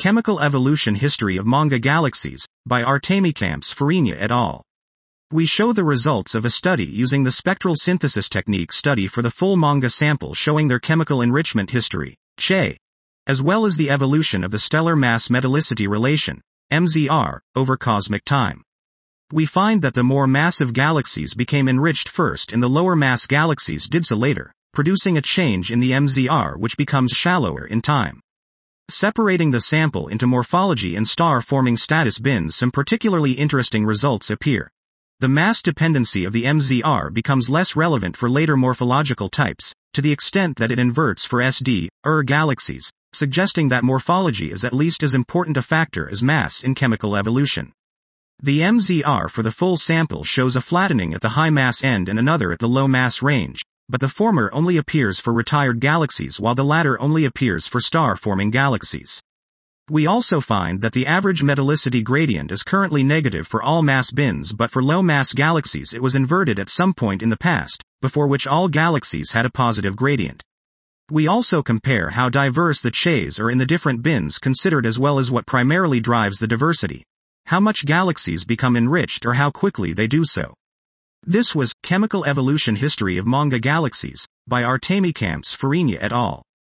Chemical Evolution History of Manga Galaxies, by Artemikamps Fariña et al. We show the results of a study using the spectral synthesis technique study for the full manga sample showing their chemical enrichment history, CHE, as well as the evolution of the stellar mass metallicity relation, MZR, over cosmic time. We find that the more massive galaxies became enriched first and the lower mass galaxies did so later, producing a change in the MZR which becomes shallower in time. Separating the sample into morphology and star-forming status bins, some particularly interesting results appear. The mass dependency of the MZR becomes less relevant for later morphological types, to the extent that it inverts for SD-ER galaxies, suggesting that morphology is at least as important a factor as mass in chemical evolution. The MZR for the full sample shows a flattening at the high mass end and another at the low mass range, but the former only appears for retired galaxies while the latter only appears for star-forming galaxies. We also find that the average metallicity gradient is currently negative for all mass bins, but for low-mass galaxies it was inverted at some point in the past, before which all galaxies had a positive gradient. We also compare how diverse the CHEs are in the different bins considered as well as what primarily drives the diversity. How much galaxies become enriched or how quickly they do so. This was Chemical Evolution History of Manga Galaxies, by Artemikamps Fariña et al.